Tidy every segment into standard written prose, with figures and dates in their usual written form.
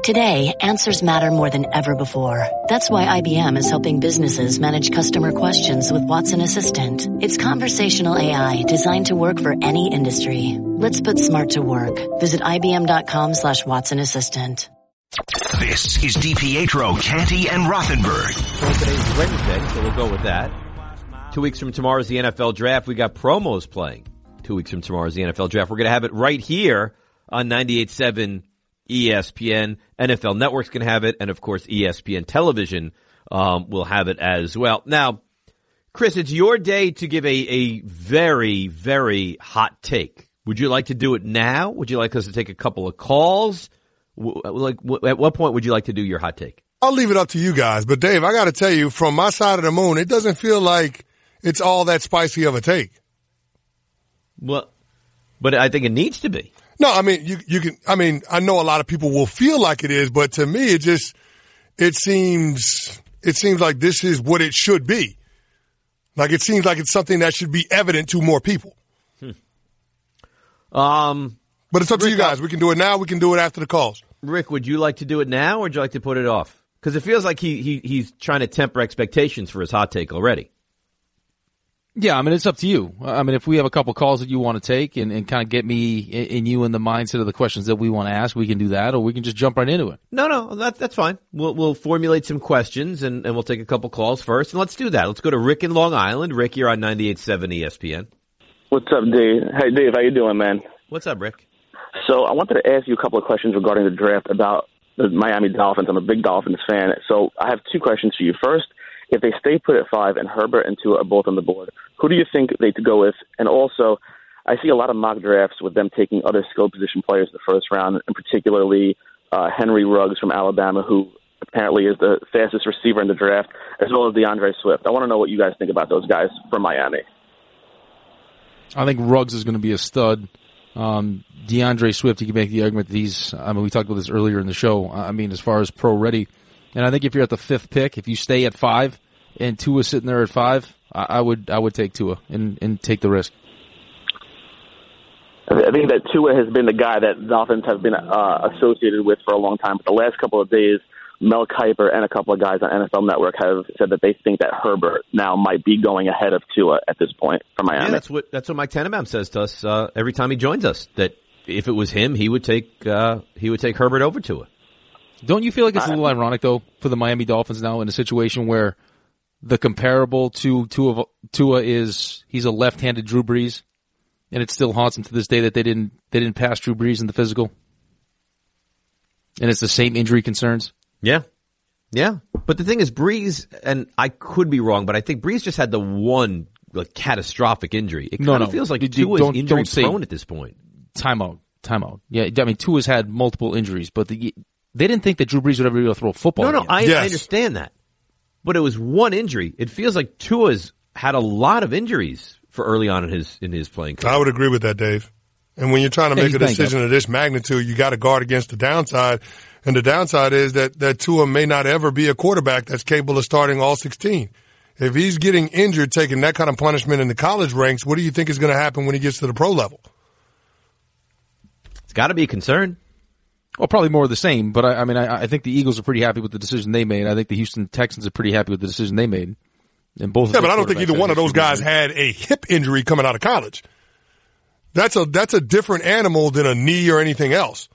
Today, answers matter more than ever before. That's why IBM is helping businesses manage customer questions with Watson Assistant. It's conversational AI designed to work for any industry. Let's put smart to work. Visit IBM.com/Watson Assistant. This is DiPietro, Canty, and Rothenberg. Well, today's Wednesday, so we'll go with that. 2 weeks from tomorrow is the NFL Draft. We got promos playing. 2 weeks from tomorrow is the NFL Draft. We're going to have it right here on 98.7 ESPN. NFL Network's going to have it, and of course ESPN Television will have it as well. Now, Chris, it's your day to give a very, very hot take. Would you like to do it now? Would you like us to take a couple of calls? At what point would you like to do your hot take? I'll leave it up to you guys. But, Dave, I got to tell you, from my side of the moon, it doesn't feel like it's all that spicy of a take. Well, but I think it needs to be. No, I mean, you can, I mean, I know a lot of people will feel like it is, but to me, it seems like this is what it should be. Like, it seems like it's something that should be evident to more people. But it's up to you guys. We can do it now. We can do it after the calls. Rick, would you like to do it now, or would you like to put it off? Because it feels like he's trying to temper expectations for his hot take already. Yeah, I mean, it's up to you. I mean, if we have a couple calls that you want to take and kind of get me and you in the mindset of the questions that we want to ask, we can do that, or we can just jump right into it. No, that's fine. We'll formulate some questions and we'll take a couple calls first, and let's do that. Let's go to Rick in Long Island. Rick, you're on 98.7 ESPN. What's up, Dave? Hey, Dave, how you doing, man? What's up, Rick? So I wanted to ask you a couple of questions regarding the draft about the Miami Dolphins. I'm a big Dolphins fan, so I have two questions for you. First, if they stay put at 5 and Herbert and Tua are both on the board, who do you think they could go with? And also, I see a lot of mock drafts with them taking other skill position players in the first round, and particularly Henry Ruggs from Alabama, who apparently is the fastest receiver in the draft, as well as DeAndre Swift. I want to know what you guys think about those guys from Miami. I think Ruggs is going to be a stud. DeAndre Swift, you can make the argument that we talked about this earlier in the show. I mean, as far as pro ready. And I think if you're at the 5th pick, if you stay at 5 and Tua's sitting there at 5, I would take Tua and take the risk. I think that Tua has been the guy that Dolphins have been associated with for a long time. But the last couple of days, Mel Kiper and a couple of guys on NFL Network have said that they think that Herbert now might be going ahead of Tua at this point for Miami. Yeah, that's what Mike Tannenbaum says to us every time he joins us. That if it was him, he would take Herbert over Tua. Don't you feel like it's a little ironic though for the Miami Dolphins now in a situation where the comparable to Tua is he's a left-handed Drew Brees, and it still haunts him to this day that they didn't pass Drew Brees in the physical, and it's the same injury concerns. Yeah. But the thing is, Brees, and I could be wrong, but I think Brees just had the one catastrophic injury. It kind of feels like Tua is injury prone at this point. Timeout. Yeah, I mean, Tua's had multiple injuries, but they didn't think that Drew Brees would ever be able to throw a football. No, I understand that. But it was one injury. It feels like Tua's had a lot of injuries for early on in his playing career. I would agree with that, Dave. And when you're trying to make a decision of this magnitude, you got to guard against the downside. And the downside is that Tua may not ever be a quarterback that's capable of starting all 16. If he's getting injured, taking that kind of punishment in the college ranks, what do you think is going to happen when he gets to the pro level? It's got to be a concern. Well, probably more of the same, but I think the Eagles are pretty happy with the decision they made. I think the Houston Texans are pretty happy with the decision they made. And both. Yeah, but I don't think either one of those guys had a hip injury coming out of college. That's a different animal than a knee or anything else.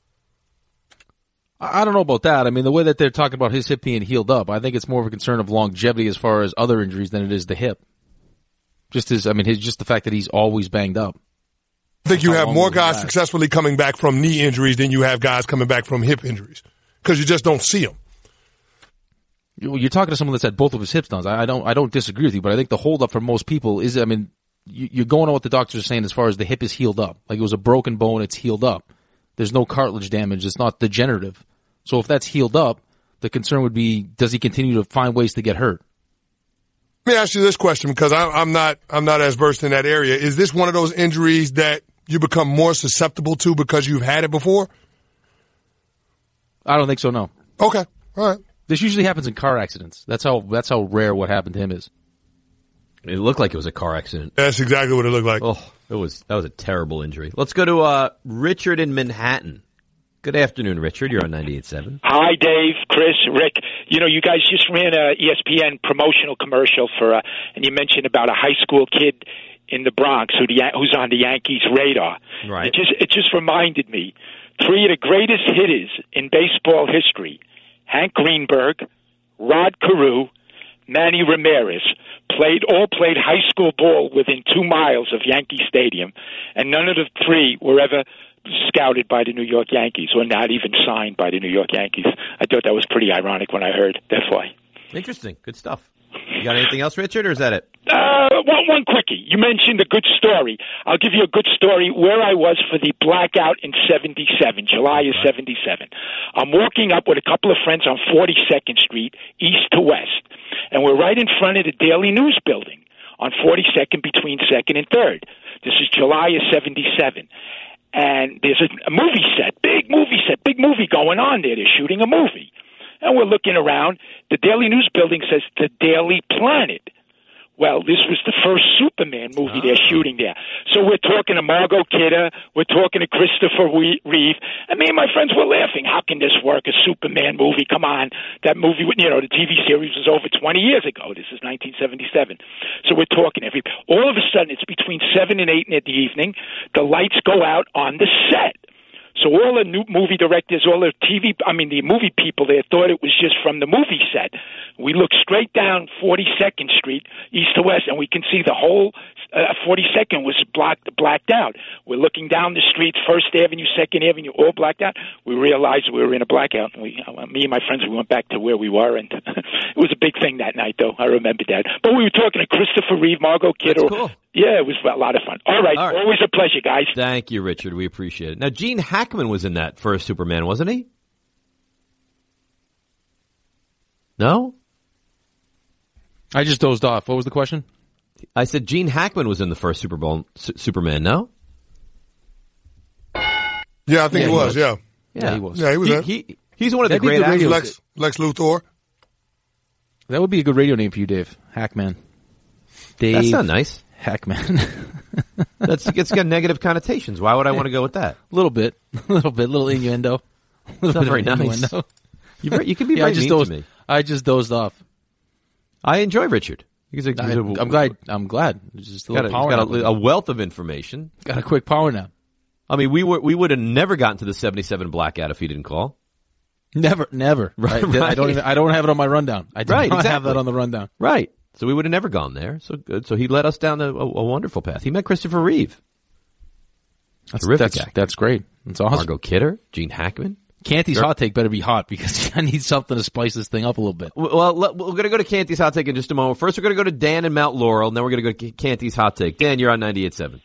I don't know about that. I mean, the way that they're talking about his hip being healed up, I think it's more of a concern of longevity as far as other injuries than it is the hip. Just the fact that he's always banged up. I think you have more guys successfully coming back from knee injuries than you have guys coming back from hip injuries because you just don't see them. You're talking to someone that's had both of his hips done. I don't disagree with you, but I think the holdup for most people is, you're going on what the doctors are saying as far as the hip is healed up. Like it was a broken bone, it's healed up. There's no cartilage damage. It's not degenerative. So if that's healed up, the concern would be, does he continue to find ways to get hurt? Let me ask you this question because I'm not as versed in that area. Is this one of those injuries that you become more susceptible to because you've had it before? I don't think so, no. Okay. All right. This usually happens in car accidents. That's how rare what happened to him is. It looked like it was a car accident. That's exactly what it looked like. Oh, that was a terrible injury. Let's go to Richard in Manhattan. Good afternoon, Richard. You're on 98.7. Hi, Dave, Chris, Rick. You know, you guys just ran a ESPN promotional commercial for, and you mentioned about a high school kid in the Bronx who's on the Yankees' radar. Right. It just reminded me, three of the greatest hitters in baseball history, Hank Greenberg, Rod Carew, Manny Ramirez, all played high school ball within 2 miles of Yankee Stadium, and none of the three were ever scouted by the New York Yankees, or not even signed by the New York Yankees. I thought that was pretty ironic when I heard. That's why. Interesting. Good stuff. You got anything else, Richard, or is that it? One quickie. You mentioned a good story. I'll give you a good story where I was for the blackout in 77, July of 77. I'm walking up with a couple of friends on 42nd Street, east to west, and we're right in front of the Daily News building on 42nd between 2nd and 3rd. This is July of 77. And there's a movie set, big movie going on there. They're shooting a movie. And we're looking around. The Daily News building says The Daily Planet. Well, this was the first Superman movie they're shooting there. So we're talking to Margot Kidder. We're talking to Christopher Reeve. And me and my friends were laughing. How can this work, a Superman movie? Come on. That movie, you know, the TV series was over 20 years ago. This is 1977. So we're talking. All of a sudden, it's between 7 and 8 in the evening. The lights go out on the set. So all the new movie directors, the movie people there thought it was just from the movie set. We look straight down 42nd Street, east to west, and we can see the whole 42nd was blacked out. We're looking down the streets, 1st Avenue, 2nd Avenue, all blacked out. We realized we were in a blackout. Me and my friends, we went back to where we were, and it was a big thing that night, though. I remember that. But we were talking to Christopher Reeve, Margot Kidder. That's cool. Yeah, it was a lot of fun. All right. Always a pleasure, guys. Thank you, Richard. We appreciate it. Now, Gene Hackman was in that first Superman, wasn't he? No? I just dozed off. What was the question? I said Gene Hackman was in the first Superman, no? Yeah, I think he was. Yeah, he was. Yeah, he was. He's one of the great actors. Lex Luthor. That would be a good radio name for you, Dave. Hackman. Dave. That's not nice. Hackman. It's got negative connotations. Why would I want to go with that? A little bit, little innuendo. It's not very nice. You can be very mean to me. I just dozed off. I enjoy Richard. I'm glad. It's just he's got a wealth of information. Got a quick power nap. I mean, we would have never gotten to the 77 blackout if he didn't call. Never. Right. I don't have it on my rundown. I don't have that on the rundown. Right. So we would have never gone there. So good. So he led us down a wonderful path. He met Christopher Reeve. Terrific actor. That's great. That's awesome. Margot Kidder, Gene Hackman. Canty's hot take better be hot because I need something to spice this thing up a little bit. Well, we're going to go to Canty's hot take in just a moment. First, we're going to go to Dan in Mount Laurel, and then we're going to go to Canty's hot take. Dan, you're on 98.7.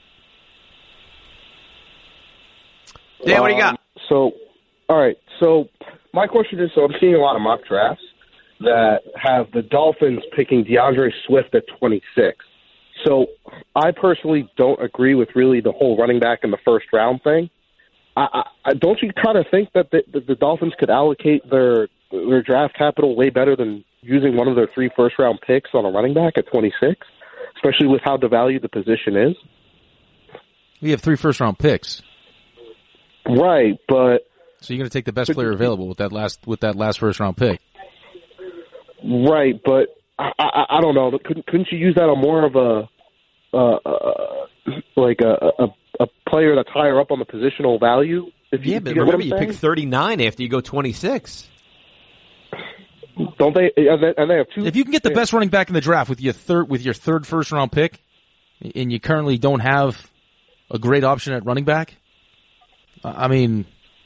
Dan, what do you got? All right. So my question is, I'm seeing a lot of mock drafts that have the Dolphins picking DeAndre Swift at 26. So I personally don't agree with really the whole running back in the first round thing. Don't you kind of think that the Dolphins could allocate their draft capital way better than using one of their 3 first-round picks on a running back at 26, especially with how devalued the position is? We have 3 first-round picks. Right, but... So you're going to take the best player available with that last first-round pick. Right, but I don't know. Couldn't you use that on more of a player that's higher up on the positional value? But remember, you pick 39 after you go 26. Don't they? And they have 2. If you can get the best running back in the draft with your third first round pick, and you currently don't have a great option at running back, but I don't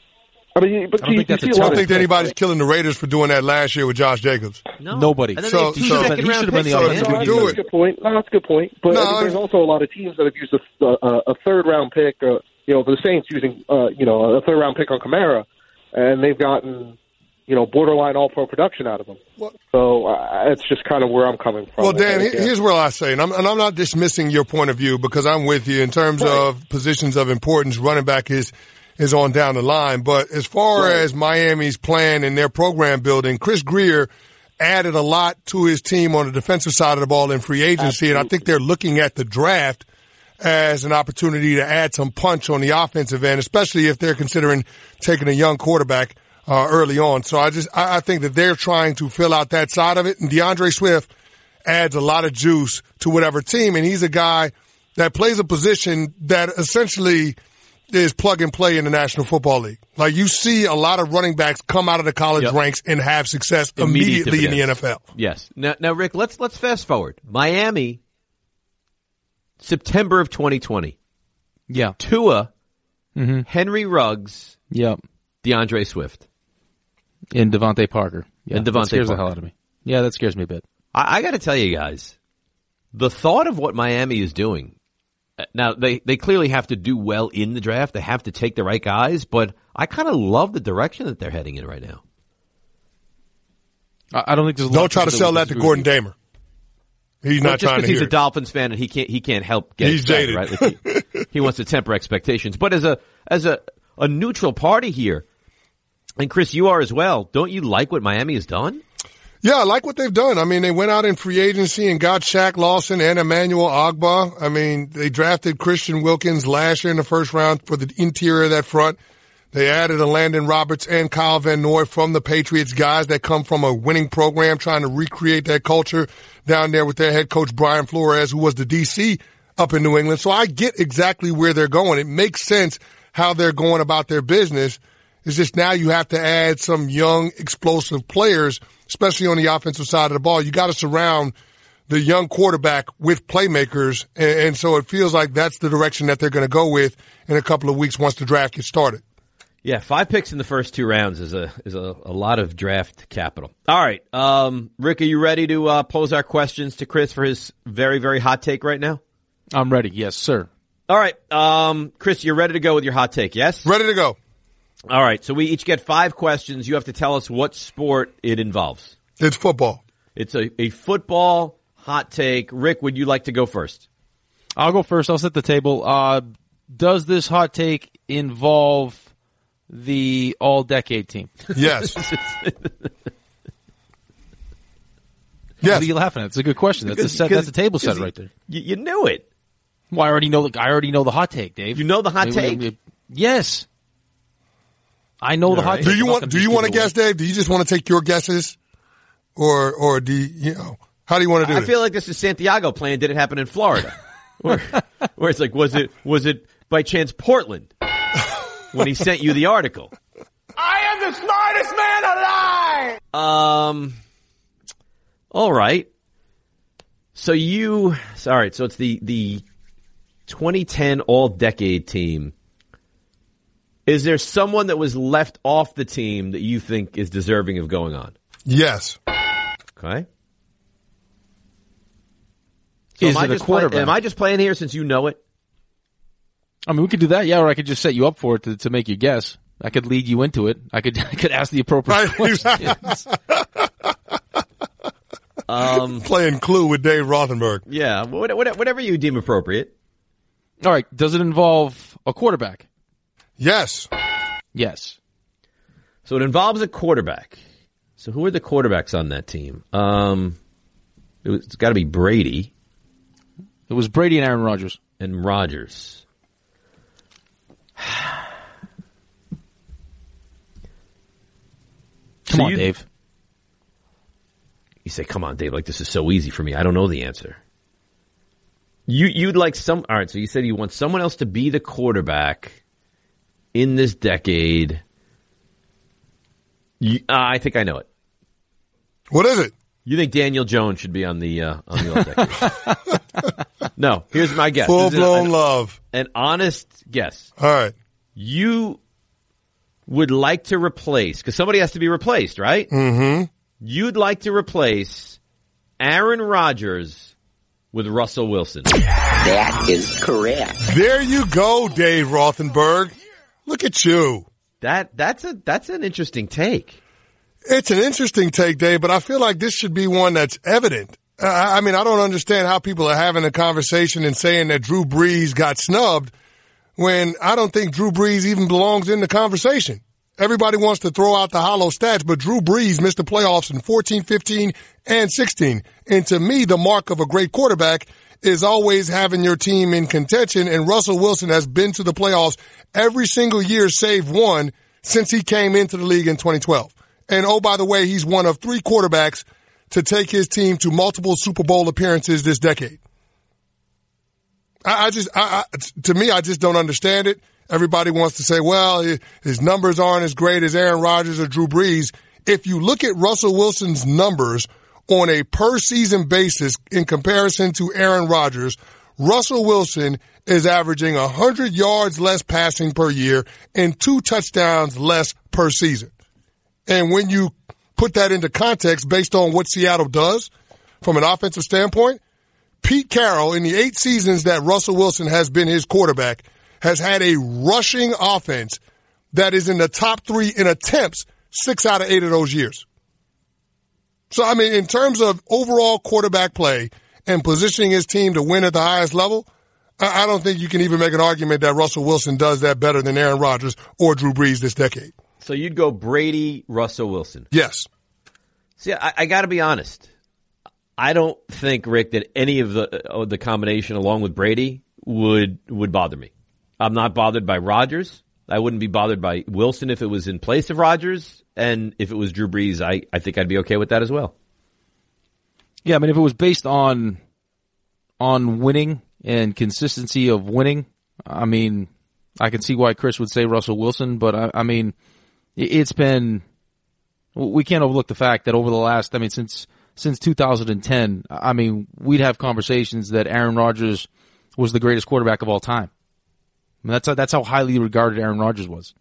think anybody's killing the Raiders for doing that last year with Josh Jacobs. No. Nobody. He should have been the offensive. That's a good point. No, that's a good point. But there's also a lot of teams that have used a third round pick. The Saints using a third round pick on Kamara, and they've gotten borderline all pro production out of them. So it's just kind of where I'm coming from. Well, Dan, here's where I say, and I'm not dismissing your point of view because I'm with you in terms of positions of importance. Running back is on down the line. But as far as Miami's plan and their program building, Chris Grier added a lot to his team on the defensive side of the ball in free agency. Absolutely. And I think they're looking at the draft as an opportunity to add some punch on the offensive end, especially if they're considering taking a young quarterback early on. So I think that they're trying to fill out that side of it. And DeAndre Swift adds a lot of juice to whatever team. And he's a guy that plays a position that essentially is plug and play in the National Football League. Like, you see a lot of running backs come out of the college ranks and have success immediately in the NFL. Yes. Now, Rick, let's fast forward. Miami, September of 2020. Yeah. Tua, Henry Ruggs, DeAndre Swift. And Devontae Parker. Yeah, and Devontae that scares Parker. the hell out of me. Yeah, that scares me a bit. I got to tell you guys, the thought of what Miami is doing, now they clearly have to do well in the draft. They have to take the right guys, but I kind of love the direction that they're heading in right now. I don't think there's a lot Don't try to sell that to Gordon Damer. He's not trying to hear he's a it. Dolphins fan and he can't help get He's excited, jaded. right? Like he wants to temper expectations. But as a neutral party here, and Chris, you are as well, don't you like what Miami has done? Yeah, I like what they've done. I mean, they went out in free agency and got Shaq Lawson and Emmanuel Ogbah. I mean, they drafted Christian Wilkins last year in the first round for the interior of that front. They added a Landon Roberts and Kyle Van Noy from the Patriots, guys that come from a winning program, trying to recreate that culture down there with their head coach Brian Flores, who was the DC up in New England. So I get exactly where they're going. It makes sense how they're going about their business. It's just now you have to add some young, explosive players, especially on the offensive side of the ball. You got to surround the young quarterback with playmakers, and so it feels like that's the direction that they're going to go with in a couple of weeks once the draft gets started. Yeah, 5 picks in the first 2 rounds is a lot of draft capital. All right, Rick, are you ready to pose our questions to Chris for his very, very hot take right now? I'm ready. Yes, sir. All right, Chris, you're ready to go with your hot take, yes? Ready to go. All right, so we each get 5 questions. You have to tell us what sport it involves. It's football. It's a football hot take. Rick, would you like to go first? I'll go first. I'll set the table. Does this hot take involve the all-decade team? Yes. What are you laughing at? It's a good question. That's a table set right there. You knew it. Well, I already know the hot take, Dave. You know the hot take? Yes. I know the hot take. Do you want to guess, Dave? Do you just want to take your guesses? Or do you know, how do you want to do it? I feel like this is Santiago playing Did It Happen in Florida? where it's like, was it by chance Portland when he sent you the article? I am the smartest man alive! All right. So it's the 2010 all-decade team. Is there someone that was left off the team that you think is deserving of going on? Yes. Okay. So is it a quarterback? Am I just playing here since you know it? I mean, we could do that, yeah, or I could just set you up for it to make you guess. I could lead you into it. I could ask the appropriate questions. Playing Clue with Dave Rothenberg. Yeah, whatever you deem appropriate. All right, does it involve a quarterback? Yes. Yes. So it involves a quarterback. So who are the quarterbacks on that team? It's got to be Brady. It was Brady and Aaron Rodgers. And Rodgers. Come on, Dave. You say, come on, Dave, like this is so easy for me. I don't know the answer. You'd like all right, so you said you want someone else to be the quarterback in this decade. I think I know it. What is it? You think Daniel Jones should be on the all-decade? No, here's my guess. Full-blown love. An honest guess. All right. You would like to replace, because somebody has to be replaced, right? Mm-hmm. You'd like to replace Aaron Rodgers with Russell Wilson. That is correct. There you go, Dave Rothenberg. Look at you. That's an interesting take. It's an interesting take, Dave, but I feel like this should be one that's evident. I mean, I don't understand how people are having a conversation and saying that Drew Brees got snubbed when I don't think Drew Brees even belongs in the conversation. Everybody wants to throw out the hollow stats, but Drew Brees missed the playoffs in 14, 15, and 16. And to me, the mark of a great quarterback is always having your team in contention, and Russell Wilson has been to the playoffs every single year save one since he came into the league in 2012. And oh, by the way, he's one of 3 quarterbacks to take his team to multiple Super Bowl appearances this decade. To me, I just don't understand it. Everybody wants to say, well, his numbers aren't as great as Aaron Rodgers or Drew Brees. If you look at Russell Wilson's numbers on a per-season basis in comparison to Aaron Rodgers, Russell Wilson is averaging 100 yards less passing per year and 2 touchdowns less per season. And when you put that into context based on what Seattle does from an offensive standpoint, Pete Carroll, in the 8 seasons that Russell Wilson has been his quarterback, has had a rushing offense that is in the top 3 in attempts 6 out of 8 of those years. So, I mean, in terms of overall quarterback play and positioning his team to win at the highest level, I don't think you can even make an argument that Russell Wilson does that better than Aaron Rodgers or Drew Brees this decade. So you'd go Brady, Russell Wilson. Yes. See, I got to be honest. I don't think, Rick, that any of the combination along with Brady would bother me. I'm not bothered by Rodgers. I wouldn't be bothered by Wilson if it was in place of Rodgers. And if it was Drew Brees, I think I'd be okay with that as well. Yeah, I mean, if it was based on winning and consistency of winning, I mean, I can see why Chris would say Russell Wilson, but I mean, it's been, we can't overlook the fact that over the last, I mean, since 2010, I mean, we'd have conversations that Aaron Rodgers was the greatest quarterback of all time. I mean, that's how highly regarded Aaron Rodgers was.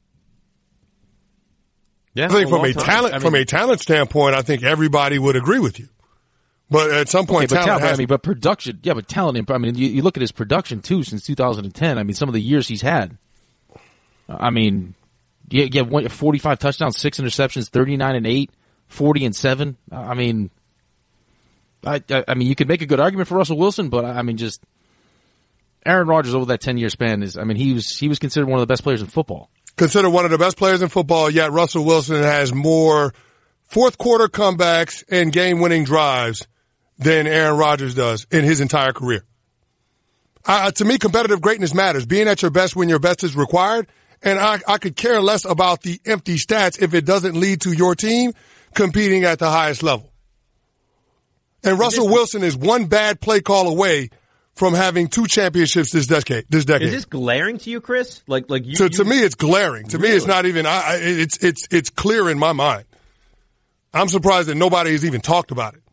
Yeah, I think from a talent standpoint, I think everybody would agree with you. But at some point, but production, but talent. I mean, you look at his production too since 2010. I mean, some of the years he's had. I mean, you have 45 touchdowns, 6 interceptions, 39-8, 40-7. I mean, I mean, you could make a good argument for Russell Wilson, but I mean, just Aaron Rodgers over that 10-year span is. I mean, he was considered one of the best players in football. Considered one of the best players in football. Yet Russell Wilson has more fourth quarter comebacks and game-winning drives than Aaron Rodgers does in his entire career. To me, competitive greatness matters. Being at your best when your best is required. And I could care less about the empty stats if it doesn't lead to your team competing at the highest level. And Russell Wilson is one bad play call away from having 2 championships this decade. Is this glaring to you, Chris? Like you? To me, it's glaring. To me, it's not even. It's clear in my mind. I'm surprised that nobody has even talked about it.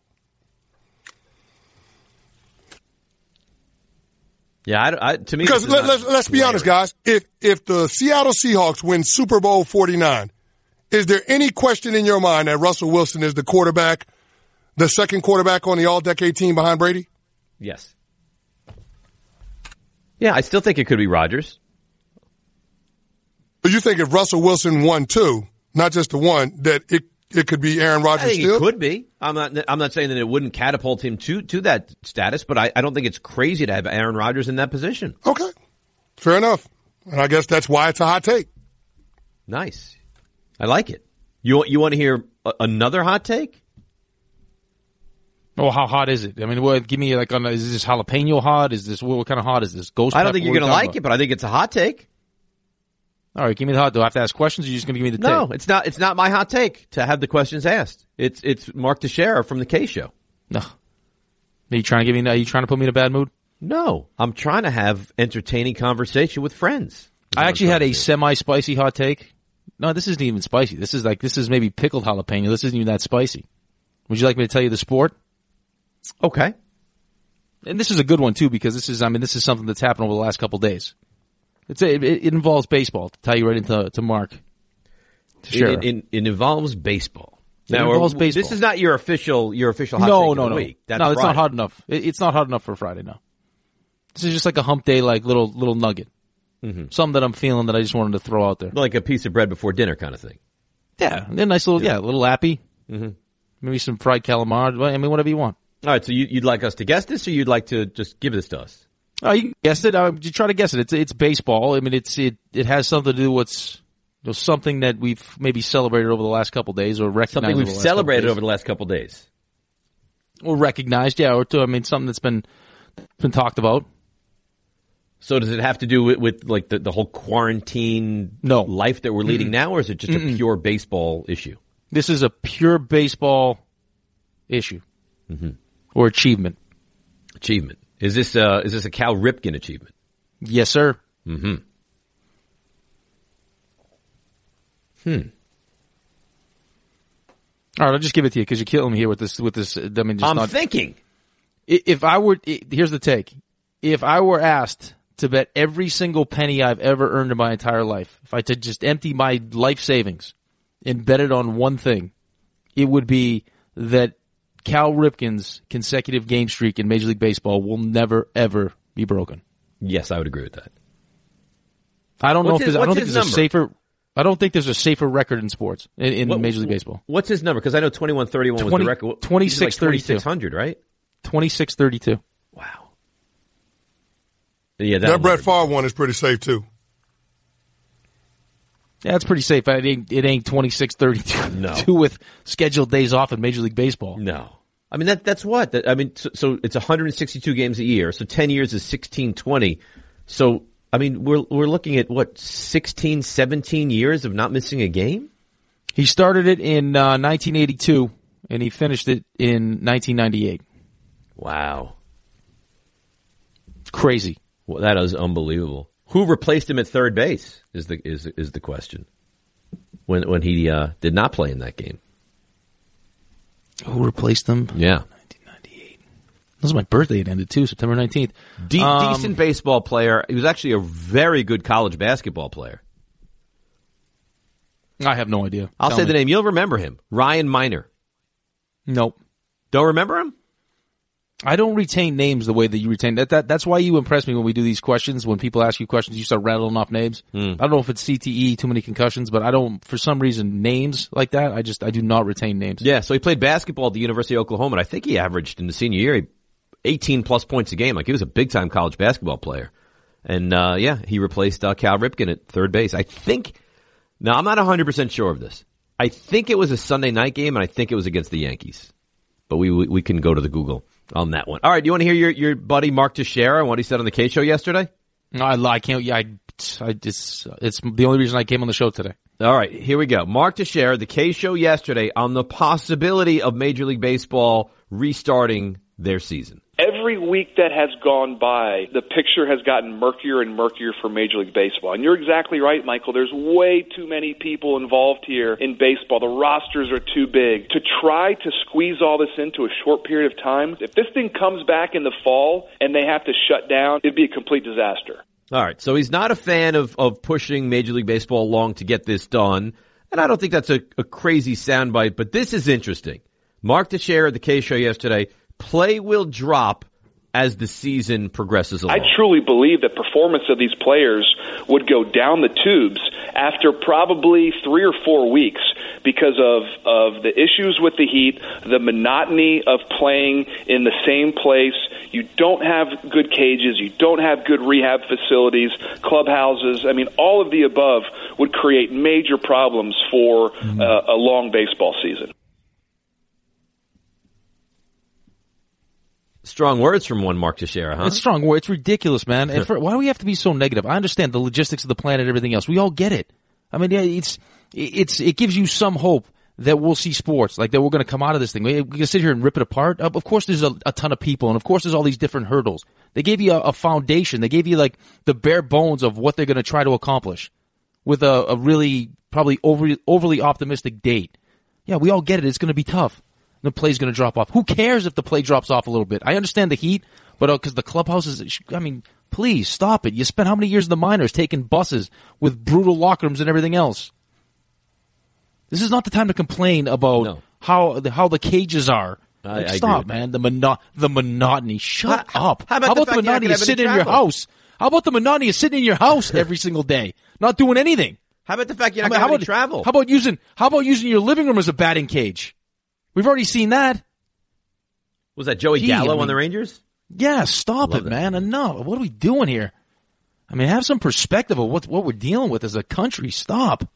Yeah, to me, because let's be honest, guys. If the Seattle Seahawks win Super Bowl 49, is there any question in your mind that Russell Wilson is the quarterback, the second quarterback on the all-decade team behind Brady? Yes. Yeah, I still think it could be Rodgers. But you think if Russell Wilson won 2, not just the 1, that it could be Aaron Rodgers still? It could be. I'm not saying that it wouldn't catapult him to that status, but I don't think it's crazy to have Aaron Rodgers in that position. Okay. Fair enough. And I guess that's why it's a hot take. Nice. I like it. You want to hear another hot take? Oh, how hot is it? I mean, give me is this jalapeno hot? Is this, what kind of hot is this? Ghost I don't think you're going to like it, but I think it's a hot take. All right, give me the hot. Do I have to ask questions, or are you just going to give me the take? No, take? it's not my hot take to have the questions asked. It's Mark Teixeira from the K Show. No. Are you trying to put me in a bad mood? No. I'm trying to have entertaining conversation with friends. I actually had a semi-spicy hot take. No, this isn't even spicy. This is maybe pickled jalapeno. This isn't even that spicy. Would you like me to tell you the sport? Okay. And this is a good one too, because this is something that's happened over the last couple of days. It involves baseball, to tie you right into Mark. It involves baseball. Now, it involves baseball. This is not your official hot take of the week. That's no, it's not hot enough. It's not hot enough for Friday, no. This is just like a hump day, like little nugget. Mm-hmm. Something that I'm feeling that I just wanted to throw out there. Like a piece of bread before dinner kind of thing. Yeah, a nice little, a little lappy. Mm-hmm. Maybe some fried calamari. I mean, whatever you want. All right, so you'd like us to guess this, or you'd like to just give this to us? Oh, you guessed it. You try to guess it. It's baseball. I mean, it has something to do with something that we've maybe celebrated over the last couple of days, or recognized. Something we've celebrated over the last couple of days, or recognized, or something that's been It's been talked about. So does it have to do with like the whole quarantine life that we're leading now, or is it just a pure baseball issue? This is a pure baseball issue or achievement. Achievement. Is this a Cal Ripken achievement? Yes, sir. All right, I'll just give it to you because you're killing me here with this. I mean, I'm thinking. If I were, here's the take. If I were asked to bet every single penny I've ever earned in my entire life, if I could just empty my life savings and bet it on one thing, it would be that Cal Ripken's consecutive game streak in Major League Baseball will never, ever be broken. Yes, I would agree with that. I don't know if there's, I don't think there's a safer. I don't think there's a safer record in sports in Major League Baseball. What's his number? Because I know 21-31 was the record. 26-32, like 2,600, right? 26-32. Wow. Yeah, that Brett Favre one is pretty safe too. Yeah, it's pretty safe. It ain't 26-32 with scheduled days off in Major League Baseball. No. I mean, that's what? I mean, so it's 162 games a year. So 10 years is 16-20. So, I mean, we're looking at, 16, 17 years of not missing a game? He started it in 1982, and he finished it in 1998. Wow. Crazy. Well, that is unbelievable. Who replaced him at third base is the question. When he did not play in that game. Who replaced him? Yeah. 1998. That was my birthday. It ended too, September 19th. Decent baseball player. He was actually a very good college basketball player. I have no idea. I'll say the name. You'll remember him. Ryan Miner. Nope. Don't remember him? I don't retain names the way that you retain that. That's why you impress me when we do these questions. When people ask you questions, you start rattling off names. I don't know if it's CTE, too many concussions, but I don't, for some reason, names like that, I do not retain names. Yeah, so he played basketball at the University of Oklahoma, and I think he averaged in the senior year 18 plus points a game. Like, he was a big time college basketball player. And, he replaced Cal Ripken at third base. I think, now I'm not 100% sure of this. I think it was a Sunday night game, and I think it was against the Yankees. But we can go to the Google on that one. All right, do you want to hear your buddy Mark Teixeira and what he said on the K Show yesterday? No, I can't. Yeah, it's the only reason I came on the show today. All right, here we go. Mark Teixeira, the K Show yesterday on the possibility of Major League Baseball restarting their season. Every week that has gone by, the picture has gotten murkier and murkier for Major League Baseball. And you're exactly right, Michael. There's way too many people involved here in baseball. The rosters are too big. To try to squeeze all this into a short period of time, if this thing comes back in the fall and they have to shut down, it'd be a complete disaster. All right, so he's not a fan of pushing Major League Baseball along to get this done. And I don't think that's a crazy soundbite, but this is interesting. Mark Teixeira at the K Show yesterday. Play will drop as the season progresses along. I truly believe that performance of these players would go down the tubes after probably 3 or 4 weeks because of the issues with the heat, the monotony of playing in the same place. You don't have good cages. You don't have good rehab facilities, clubhouses. I mean, all of the above would create major problems for a long baseball season. Strong words from one Mark Teixeira, huh? It's strong words. It's ridiculous, man. And why do we have to be so negative? I understand the logistics of the planet and everything else. We all get it. I mean, it gives you some hope that we'll see sports, like that we're going to come out of this thing. We can sit here and rip it apart. Of course there's a ton of people, and of course there's all these different hurdles. They gave you a foundation. They gave you like the bare bones of what they're going to try to accomplish with a really probably overly optimistic date. Yeah, we all get it. It's going to be tough. The play's going to drop off. Who cares if the play drops off a little bit? I understand the heat, but because the clubhouse is, I mean, please stop it. You spent how many years in the minors taking buses with brutal locker rooms and everything else? This is not the time to complain about how the cages are. Stop, man. The monotony. Shut up. How about the monotony of sitting in your house? How about the monotony of sitting in your house every single day, not doing anything? How about the fact you're not going to have any travel? How about using your living room as a batting cage? We've already seen that. Was that Joey Gallo on the Rangers? Yeah, stop it, man. Enough. What are we doing here? I mean, have some perspective of what we're dealing with as a country. Stop.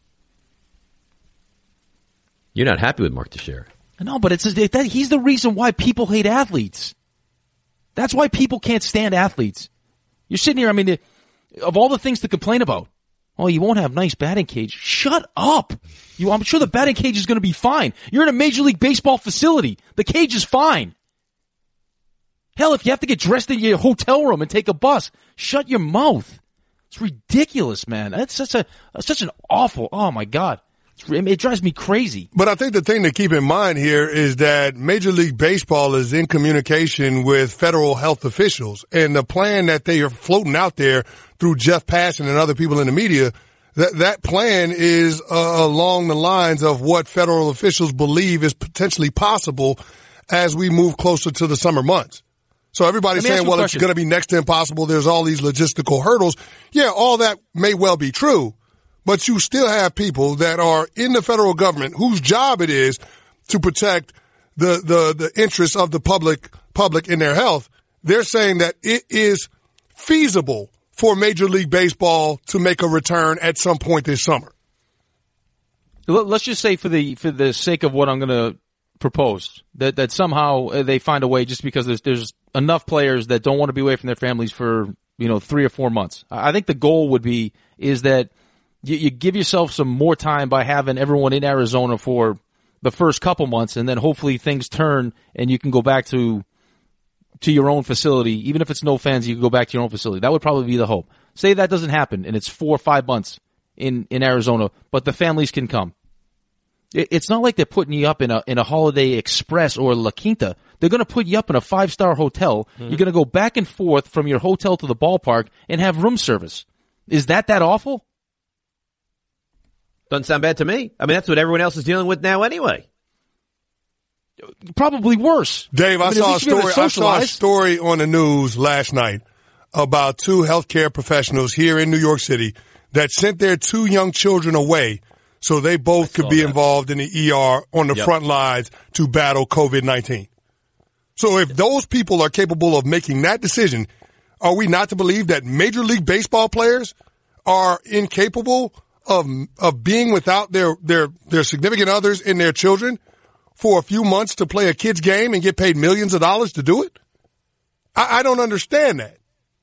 You're not happy with Mark Teixeira. No, but he's the reason why people hate athletes. That's why people can't stand athletes. You're sitting here, I mean, of all the things to complain about, oh, you won't have nice batting cage. Shut up. I'm sure the batting cage is going to be fine. You're in a Major League Baseball facility. The cage is fine. Hell, if you have to get dressed in your hotel room and take a bus, shut your mouth. It's ridiculous, man. That's such an awful, oh my God. It drives me crazy. But I think the thing to keep in mind here is that Major League Baseball is in communication with federal health officials, and the plan that they are floating out there through Jeff Passan and other people in the media, that plan is along the lines of what federal officials believe is potentially possible as we move closer to the summer months. So everybody's saying, well, it's going to be next to impossible. There's all these logistical hurdles. Yeah, all that may well be true. But you still have people that are in the federal government whose job it is to protect the interests of the public in their health. They're saying that it is feasible for Major League Baseball to make a return at some point this summer. Let's just say for the sake of what I'm going to propose, that somehow they find a way, just because there's enough players that don't want to be away from their families for 3 or 4 months. I think the goal is that you give yourself some more time by having everyone in Arizona for the first couple months, and then hopefully things turn and you can go back to your own facility. Even if it's no fans, you can go back to your own facility. That would probably be the hope. Say that doesn't happen and it's 4 or 5 months in Arizona, but the families can come. It's not like they're putting you up in a Holiday Express or La Quinta. They're going to put you up in a 5-star hotel. Mm-hmm. You're going to go back and forth from your hotel to the ballpark and have room service. Is that awful? Doesn't sound bad to me. I mean, that's what everyone else is dealing with now anyway. Probably worse. Dave, I saw a story on the news last night about 2 healthcare professionals here in New York City that sent their 2 young children away so they both could be involved in the ER on the front lines to battle COVID-19. So if those people are capable of making that decision, are we not to believe that Major League Baseball players are incapable of being without their significant others and their children for a few months to play a kid's game and get paid millions of dollars to do it? I don't understand that.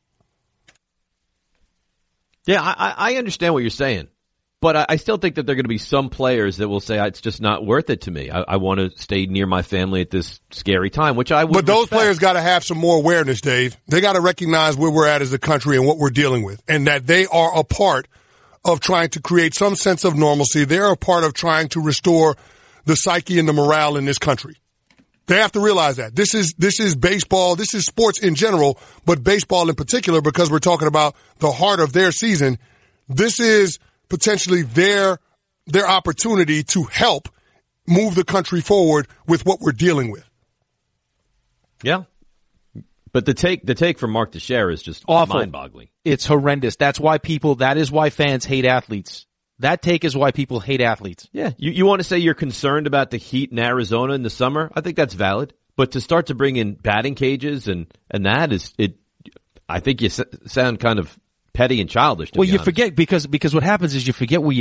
Yeah, I understand what you're saying. But I still think that there are going to be some players that will say, it's just not worth it to me. I want to stay near my family at this scary time, which I would But those respect. players got to have some more awareness, Dave. They got to recognize where we're at as a country and what we're dealing with, and that they are a part of trying to create some sense of normalcy. They're a part of trying to restore the psyche and the morale in this country. They have to realize that. This is baseball. This is sports in general, but baseball in particular, because we're talking about the heart of their season. This is potentially their opportunity to help move the country forward with what we're dealing with. Yeah. But the take from Mark Teixeira is just awful. Mind-boggling. It's horrendous. That is why fans hate athletes. That take is why people hate athletes. Yeah. You want to say you're concerned about the heat in Arizona in the summer? I think that's valid. But to start to bring in batting cages and that is it, I think you sound kind of petty and childish. Well, you forget because what happens is you how when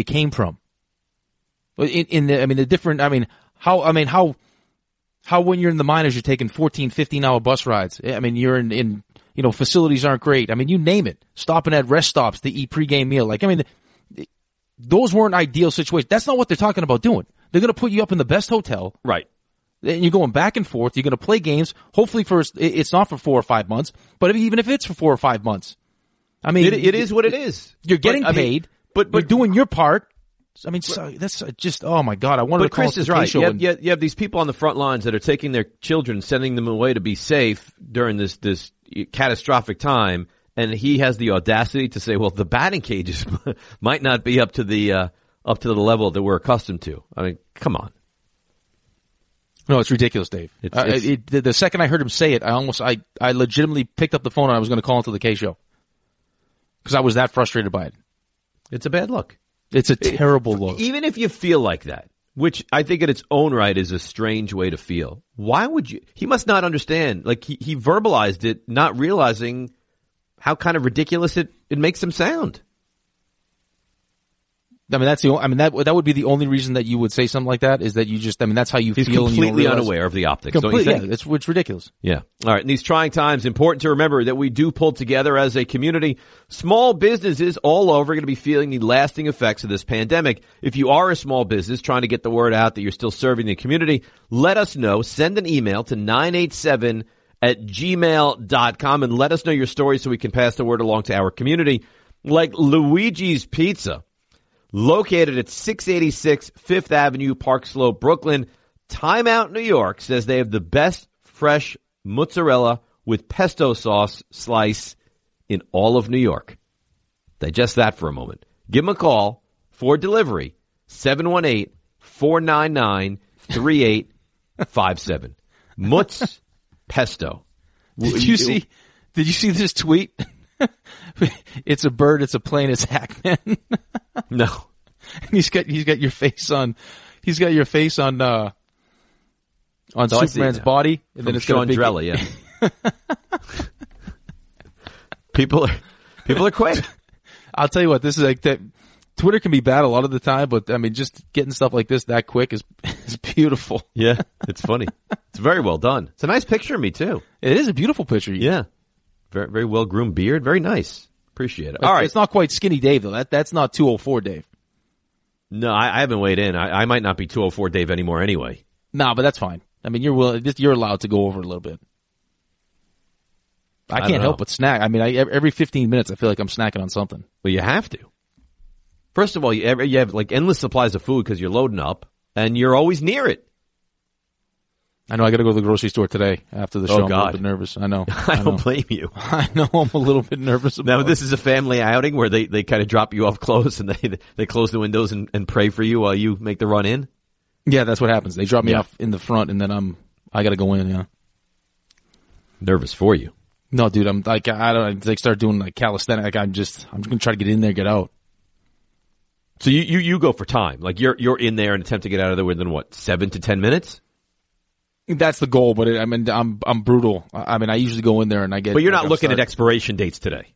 you're in the minors, you're taking 14, 15-hour bus rides. I mean, you're in facilities aren't great. I mean, you name it. Stopping at rest stops to eat pregame meal. Those weren't ideal situations. That's not what they're talking about doing. They're going to put you up in the best hotel. Right. And you're going back and forth. You're going to play games. Hopefully it's not for 4 or 5 months, but even if it's for 4 or 5 months. I mean, it is what it is. You're getting paid, but you're doing your part. I mean, that's just, oh my God, I wanted to call Chris is right. You have these people on the front lines that are taking their children, sending them away to be safe during this catastrophic time, and he has the audacity to say, well, the batting cages might not be up to the level that we're accustomed to. I mean, come on. No, it's ridiculous, Dave. The second I heard him say it, I legitimately picked up the phone and I was going to call into the K show. Because I was that frustrated by it. It's a bad look. It's a terrible look. Even if you feel like that, which I think in its own right is a strange way to feel, why would you? He must not understand. Like, he verbalized it, not realizing how kind of ridiculous it makes him sound. I mean, that would be the only reason that you would say something like that, is that you just, I mean, that's how you He's feel. He's completely and unaware of the optics, don't you think? Yeah, it's ridiculous. Yeah. All right. In these trying times, important to remember that we do pull together as a community. Small businesses all over are going to be feeling the lasting effects of this pandemic. If you are a small business trying to get the word out that you're still serving the community, let us know. Send an email to 987@gmail.com and let us know your story so we can pass the word along to our community. Like Luigi's Pizza, located at 686 Fifth Avenue, Park Slope, Brooklyn. Time Out New York says they have the best fresh mozzarella with pesto sauce slice in all of New York. Digest that for a moment. Give them a call for delivery, 718-499-3857. Mutz Pesto. Did you see this tweet? It's a bird, it's a plane, it's Hackman. No. And he's got your face on Superman's body, and then it's Sean Drella, yeah. People are quick. I'll tell you what, this is like that. Twitter can be bad a lot of the time, but I mean, just getting stuff like this that quick is beautiful. Yeah, it's funny. It's very well done. It's a nice picture of me too. It is a beautiful picture. Yeah. Very, very well groomed beard. Very nice. Appreciate it. All right. It's not quite Skinny Dave though. That's not 204 Dave. No, I haven't weighed in. I might not be 204 Dave anymore anyway. Nah, but that's fine. I mean, you're allowed to go over a little bit. I can't help but snack. I mean, every 15 minutes I feel like I'm snacking on something. Well, you have to. First of all, you have like endless supplies of food because you're loading up and you're always near it. I know I got to go to the grocery store today after the show. Oh, God. I'm a little bit nervous. I know. I don't blame you. I know I'm a little bit nervous about Now, this is a family outing where they kind of drop you off close and they close the windows and pray for you while you make the run in? Yeah, that's what happens. They drop me off in the front and then I got to go in, yeah. Nervous for you. No, dude, I'm like, I don't like start doing like calisthenics. Like I'm just going to try to get in there, get out. So you go for time. Like you're in there and attempt to get out of there within what, 7 to 10 minutes? That's the goal, but I'm brutal. I mean, I usually go in there and I get. But you're not looking at expiration dates today.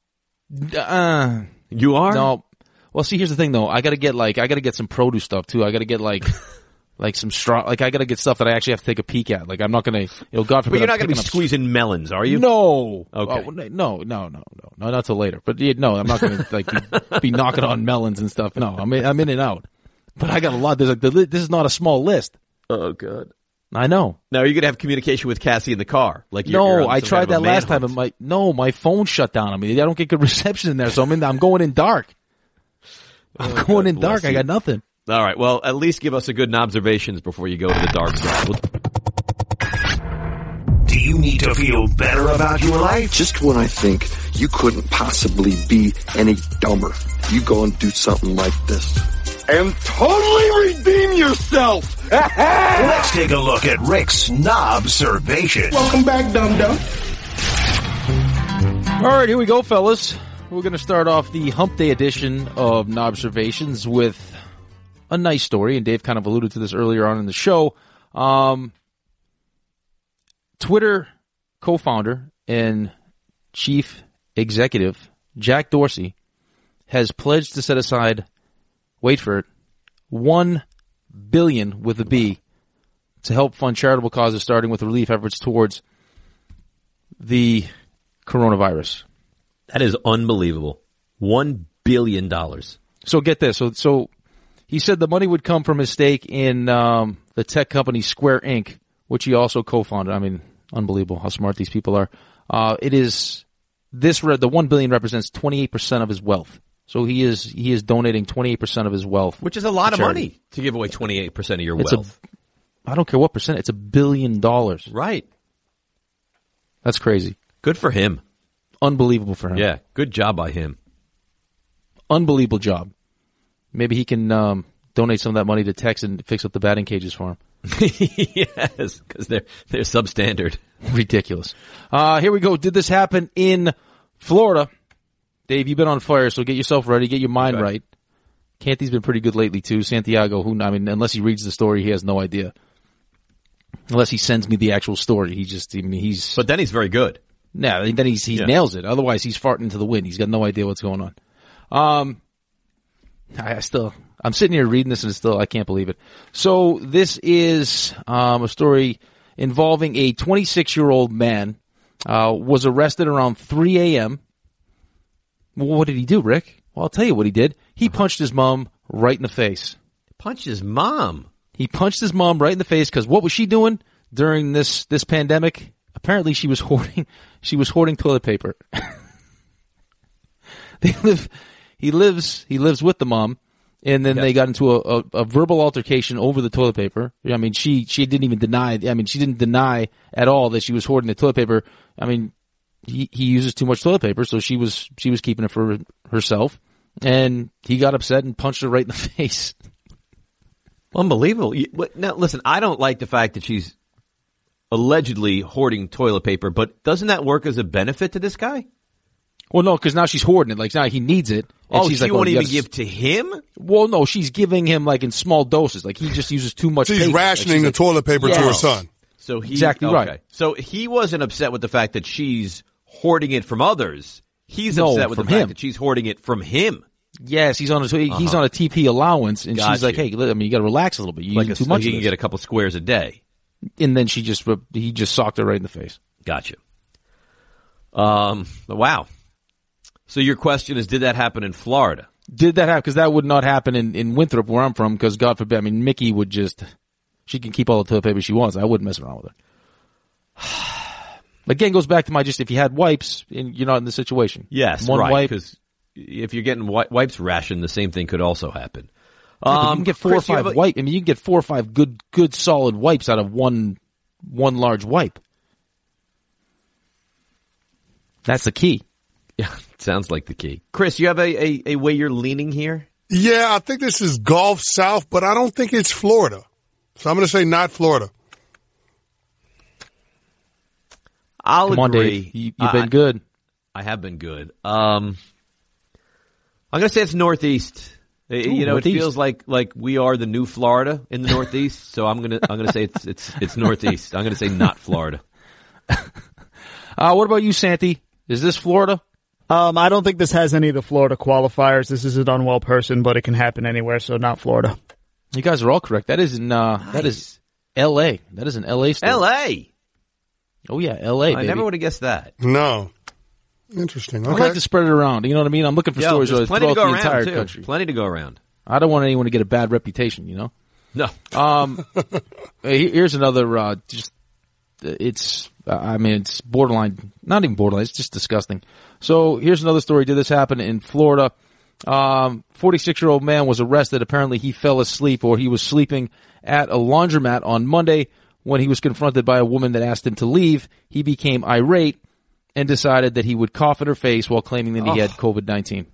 You are? No. Well, see, here's the thing though. I got to get some produce stuff too. I got to get like some straw. Like I got to get stuff that I actually have to take a peek at. Like I'm not going to, God forbid. But you're not going to be squeezing melons, are you? No. Okay. No, not till later. But no, I'm not going to like be knocking on melons and stuff. No, I'm in and out. But I got a lot. This is not a small list. Oh, God. I know. Now, are you going to have communication with Cassie in the car? Like no, I tried that last time. My phone shut down on me. I don't get good reception in there, so I'm going in dark. I'm going in dark. I got nothing. All right. Well, at least give us a good observations before you go to the dark side. Do you need to feel better about your life? Just when I think you couldn't possibly be any dumber, you go and do something like this. And totally redeem yourself! Let's take a look at Rick's Knobservation. Welcome back, dum-dum. All right, here we go, fellas. We're going to start off the Hump Day edition of Knobservations with a nice story, and Dave kind of alluded to this earlier on in the show. Twitter co-founder and chief executive Jack Dorsey has pledged to set aside, wait for it, $1 billion with a B to help fund charitable causes, starting with relief efforts towards the coronavirus. That is unbelievable. $1 billion. So get this. So he said the money would come from his stake in the tech company Square Inc., which he also co-founded. I mean, unbelievable how smart these people are. The $1 billion represents 28% of his wealth. So he is donating 28% of his wealth, which is a lot of money to give away 28% of your wealth. I don't care what percent. It's $1 billion. Right. That's crazy. Good for him. Unbelievable for him. Yeah. Good job by him. Unbelievable job. Maybe he can donate some of that money to Tex and fix up the batting cages for him. Yes, because they're substandard. Ridiculous. Here we go. Did this happen in Florida? Dave, you've been on fire, so get yourself ready, get your mind right. Canty's been pretty good lately, too. Santiago, unless he reads the story, he has no idea. Unless he sends me the actual story. But then he's very good. Yeah, then he nails it. Otherwise, he's farting into the wind. He's got no idea what's going on. I'm sitting here reading this and I can't believe it. So this is a story involving a 26-year-old man was arrested around 3 a.m. Well, what did he do, Rick? Well, I'll tell you what he did. He punched his mom right in the face. Punched his mom? He punched his mom right in the face because what was she doing during this pandemic? Apparently she was hoarding toilet paper. He lives with the mom, and then they got into a verbal altercation over the toilet paper. I mean, she didn't even deny. I mean, she didn't deny at all that she was hoarding the toilet paper. I mean, he uses too much toilet paper, so she was keeping it for herself, and he got upset and punched her right in the face. Unbelievable. Now, listen, I don't like the fact that she's allegedly hoarding toilet paper, but doesn't that work as a benefit to this guy? Well, no, because now she's hoarding it. Like, now he needs it. And she's she like, won't even give to him? Well, no, she's giving him, like, in small doses. Like, he just uses too much paper. She's rationing the toilet paper to her son. So exactly right. So he wasn't upset with the fact that she's hoarding it from others. He's upset with the fact that she's hoarding it from him. Yes, he's on a TP allowance, and she's like, "Hey, I mean, you got to relax a little bit. You using too much. You can get a couple squares a day." And then he just socked her right in the face. Gotcha. Wow. So your question is, did that happen in Florida? Did that happen? Because that would not happen in Winthrop, where I'm from. Because God forbid, I mean, Mickey would she can keep all the toilet paper she wants. I wouldn't mess around with her. Again, goes back to if you had wipes, you're not in the situation. Yes, one wipe. Because if you're getting wipes rationed, the same thing could also happen. Yeah, you can get 4 or 5 wipes. I mean, you can get 4 or 5 good solid wipes out of one large wipe. That's the key. Yeah, sounds like the key. Chris, you have a way you're leaning here? Yeah, I think this is Gulf South, but I don't think it's Florida. So I'm going to say not Florida. I'll agree. Dave. You've been good. I have been good. I'm going to say it's Northeast. Ooh, Northeast. It feels like we are the new Florida in the Northeast. So I'm going to say it's Northeast. I'm going to say not Florida. What about you, Santi? Is this Florida? I don't think this has any of the Florida qualifiers. This is an unwell person, but it can happen anywhere, so not Florida. You guys are all correct. That is that is L.A. That is an L.A. story. L.A. Oh yeah, L.A. I baby. never would have guessed that. No. Interesting. Okay. I like to spread it around. You know what I mean? I'm looking for stories throughout the entire too. country. Plenty to go around. I don't want anyone to get a bad reputation, you know? No. Here's another, it's borderline, not even borderline, it's just disgusting. So here's another story. Did this happen in Florida? 46-year-old man was arrested. Apparently he fell asleep, or he was sleeping at a laundromat on Monday when he was confronted by a woman that asked him to leave. He became irate and decided that he would cough in her face while claiming that he had COVID-19.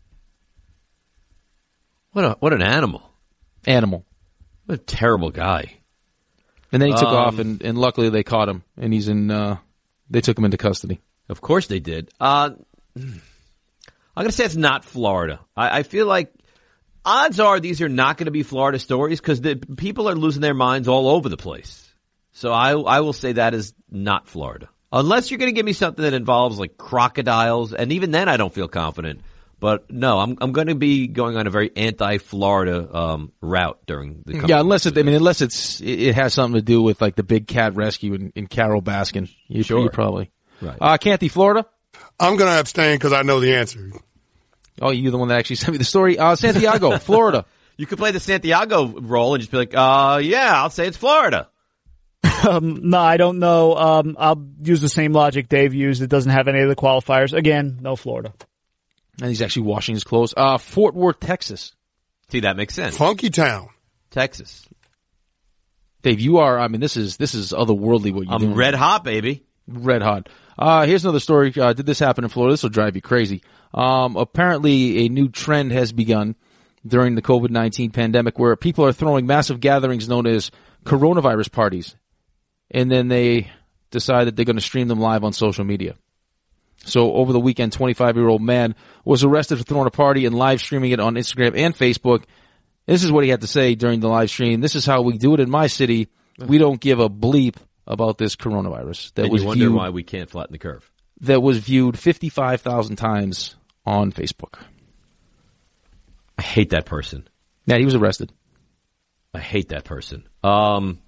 What an animal. What a terrible guy. And then he took off, and luckily they caught him, and he's they took him into custody. Of course they did. I'm going to say it's not Florida. I feel like odds are these are not going to be Florida stories because the people are losing their minds all over the place. So I will say that is not Florida. Unless you're going to give me something that involves like crocodiles, and even then I don't feel confident. But no, I'm going to be going on a very anti-Florida route during the unless it has something to do with like the big cat rescue in Carol Baskin. You probably right. Canty, Florida. I'm going to abstain because I know the answer. Oh, you're the one that actually sent me the story. Santiago, Florida. You could play the Santiago role and just be like, yeah, I'll say it's Florida. No, I don't know. I'll use the same logic Dave used. It doesn't have any of the qualifiers. Again, no Florida. And he's actually washing his clothes. Fort Worth, Texas. See, that makes sense. Funky town. Texas. Dave, you are, this is otherworldly what you're doing. I'm red hot, baby. Red hot. Here's another story. Did this happen in Florida? This will drive you crazy. Apparently a new trend has begun during the COVID-19 pandemic where people are throwing massive gatherings known as coronavirus parties. And then they decide that they're going to stream them live on social media. So over the weekend, 25-year-old man was arrested for throwing a party and live streaming it on Instagram and Facebook. This is what he had to say during the live stream. This is how we do it in my city. We don't give a bleep about this coronavirus. And you wonder why we can't flatten the curve. That was viewed 55,000 times on Facebook. I hate that person. Yeah, he was arrested. I hate that person. I'm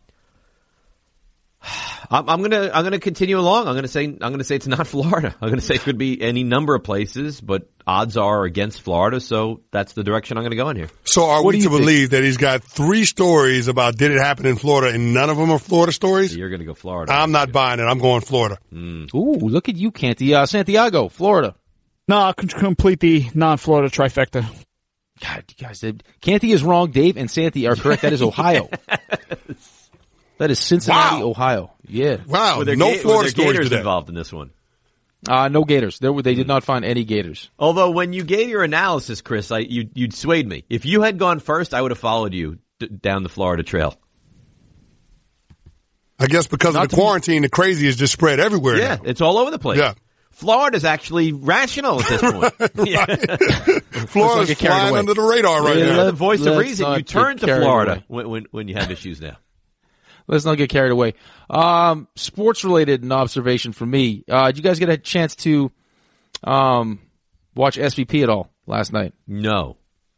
gonna continue along. I'm gonna say it's not Florida. I'm gonna say it could be any number of places, but odds are against Florida, so that's the direction I'm gonna go in here. So are we to believe that he's got 3 stories about did it happen in Florida and none of them are Florida stories? You're gonna go Florida. I'm not buying it. I'm going Florida. Ooh, look at you, Canty. Santiago, Florida. No, I'll complete the non-Florida trifecta. God, you guys, Canty is wrong. Dave and Santi are correct. That is Ohio. That is Cincinnati, Ohio. Yeah. Wow. No Florida stories Gators involved in this one. No Gators. They did not find any Gators. Although when you gave your analysis, Chris, you'd swayed me. If you had gone first, I would have followed you down the Florida trail. I guess because of the quarantine, the crazy is just spread everywhere. Yeah, now. It's all over the place. Yeah. Florida's actually rational at this point. Florida's flying under the radar right now. The voice of reason. You turn to Florida when you have issues now. Let's not get carried away. Sports related an observation from me. Did you guys get a chance to watch SVP at all last night? No.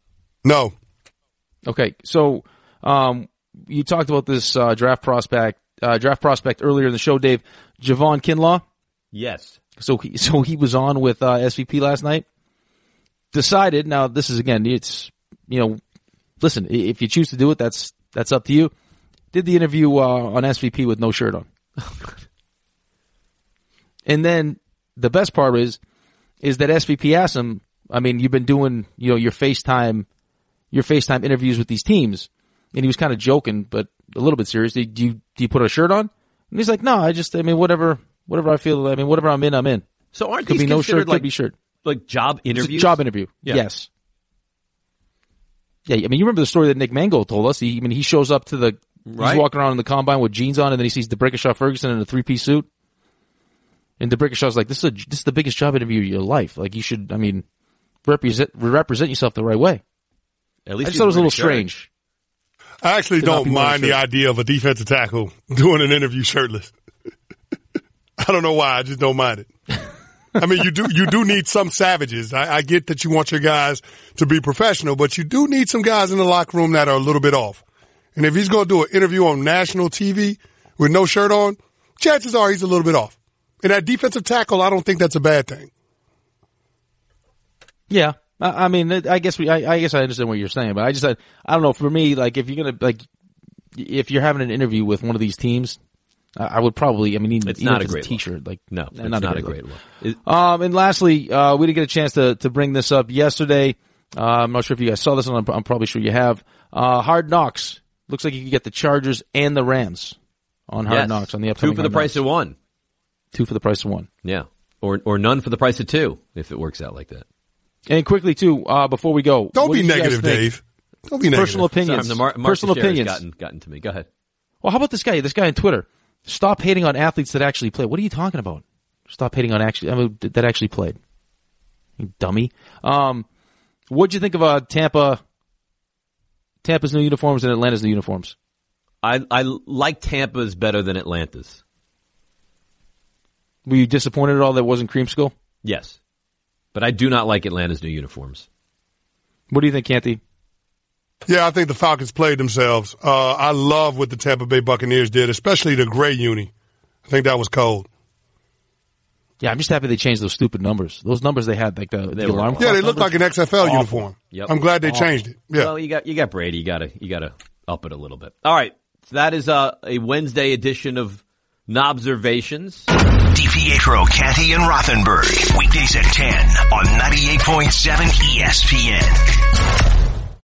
Okay, so you talked about this draft prospect earlier in the show, Dave. Javon Kinlaw. Yes. So he was on with SVP last night. Decided, now this is again, it's, listen, if you choose to do it, that's up to you. Did the interview on SVP with no shirt on. And then the best part is that SVP asked him, I mean, you've been doing, your FaceTime interviews with these teams. And he was kind of joking, but a little bit serious. Do you put a shirt on? And he's like, no, whatever I feel, whatever I'm in. So aren't could these be no shirt, like, could be shirt. Like job interviews? Job interview. Yeah. Yes. Yeah, you remember the story that Nick Mangold told us. He shows up to the, he's walking around in the combine with jeans on, and then he sees DeBrickashaw Ferguson in a 3-piece suit. And DeBrickashaw's like, this is the biggest job interview of your life. Like, you should, represent yourself the right way. At least I just thought it was a little strange. I actually don't mind the idea of a defensive tackle doing an interview shirtless. I don't know why. I just don't mind it. You do need some savages. I get that you want your guys to be professional, but you do need some guys in the locker room that are a little bit off. And if he's going to do an interview on national TV with no shirt on, chances are he's a little bit off. And that defensive tackle, I don't think that's a bad thing. Yeah. I guess I understand what you're saying, but I don't know. For me, like, if you're gonna, if you're having an interview with one of these teams, I would probably, it's not a great t-shirt. Like, no, it's not a great look. And lastly, we didn't get a chance to bring this up yesterday. I'm not sure if you guys saw this, and I'm probably sure you have. Hard Knocks. Looks like you can get the Chargers and the Rams on Hard Knocks on the upcoming 2 for the price of 1. 2 for the price of 1. Yeah. Or none for the price of 2, if it works out like that. And quickly, too, before we go. Don't be negative, Dave. Don't be negative. Personal opinions. Sorry, Personal opinions. Gotten to me. Go ahead. Well, how about this guy on Twitter? Stop hating on athletes that actually play. What are you talking about? Stop hating on that actually played. You dummy. What'd you think of Tampa's new uniforms and Atlanta's new uniforms? I like Tampa's better than Atlanta's. Were you disappointed at all that it wasn't Creamsicle? Yes. But I do not like Atlanta's new uniforms. What do you think, Canty? Yeah, I think the Falcons played themselves. I love what the Tampa Bay Buccaneers did, especially the gray uni. I think that was cold. Yeah, I'm just happy they changed those stupid numbers. Those numbers they had, like the alarm clock. Yeah, they looked like an XFL uniform. Yep. I'm glad they changed it. Yeah. Well, you got Brady. You gotta up it a little bit. All right. So that is a Wednesday edition of Nobservations. DiPietro, Canty, and Rothenberg. Weekdays at 10 on 98.7 ESPN.